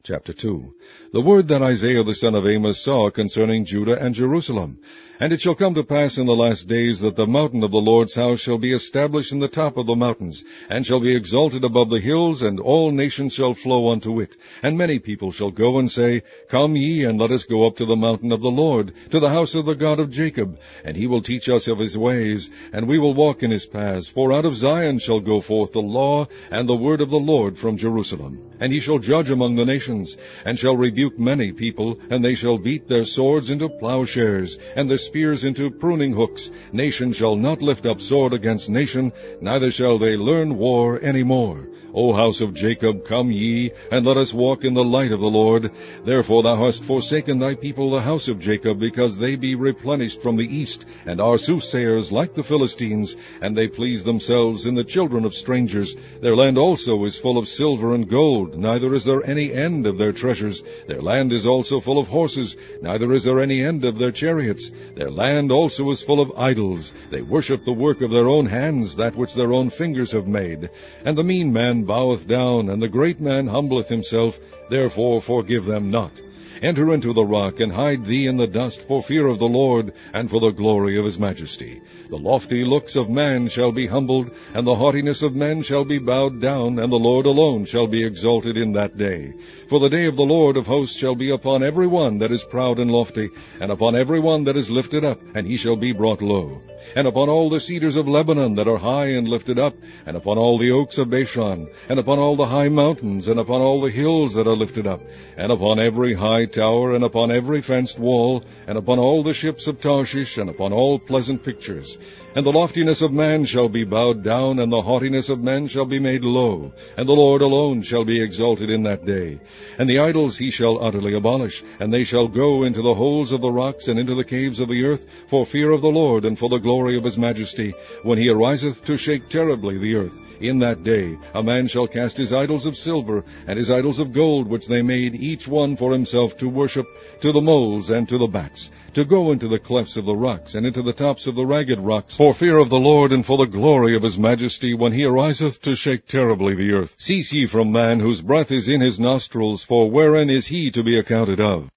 Chapter 2. The word that Isaiah the son of Amos saw concerning Judah and Jerusalem. And it shall come to pass in the last days that the mountain of the Lord's house shall be established in the top of the mountains, and shall be exalted above the hills, and all nations shall flow unto it. And many people shall go and say, Come ye, and let us go up to the mountain of the Lord, to the house of the God of Jacob. And he will teach us of his ways, and we will walk in his paths. For out of Zion shall go forth the law and the word of the Lord from Jerusalem. And he shall judge among the nations, and shall rebuke many people, and they shall beat their swords into plowshares, and their spears into pruning hooks. Nation shall not lift up sword against nation, neither shall they learn war any more. O house of Jacob, come ye, and let us walk in the light of the Lord. Therefore thou hast forsaken thy people the house of Jacob, because they be replenished from the east, and are soothsayers like the Philistines, and they please themselves in the children of strangers. Their land also is full of silver and gold, neither is there any end of their treasures. Their land is also full of horses, neither is there any end of their chariots. Their land also is full of idols. They worship the work of their own hands, that which their own fingers have made. And the mean man boweth down, and the great man humbleth himself. Therefore forgive them not. Enter into the rock, and hide thee in the dust, for fear of the Lord, and for the glory of his majesty. The lofty looks of man shall be humbled, and the haughtiness of men shall be bowed down, and the Lord alone shall be exalted in that day. For the day of the Lord of hosts shall be upon every one that is proud and lofty, and upon every one that is lifted up, and he shall be brought low. And upon all the cedars of Lebanon that are high and lifted up, and upon all the oaks of Bashan, and upon all the high mountains, and upon all the hills that are lifted up, and upon every high tower, and upon every fenced wall, and upon all the ships of Tarshish, and upon all pleasant pictures. And the loftiness of man shall be bowed down, and the haughtiness of men shall be made low, and the Lord alone shall be exalted in that day. And the idols he shall utterly abolish, and they shall go into the holes of the rocks, and into the caves of the earth, for fear of the Lord, and for the glory of his majesty, when he ariseth to shake terribly the earth. In that day a man shall cast his idols of silver, and his idols of gold, which they made each one for himself to worship, to the moles and to the bats, to go into the clefts of the rocks, and into the tops of the ragged rocks, for fear of the Lord, and for the glory of his majesty, when he ariseth to shake terribly the earth. Cease ye from man, whose breath is in his nostrils, for wherein is he to be accounted of?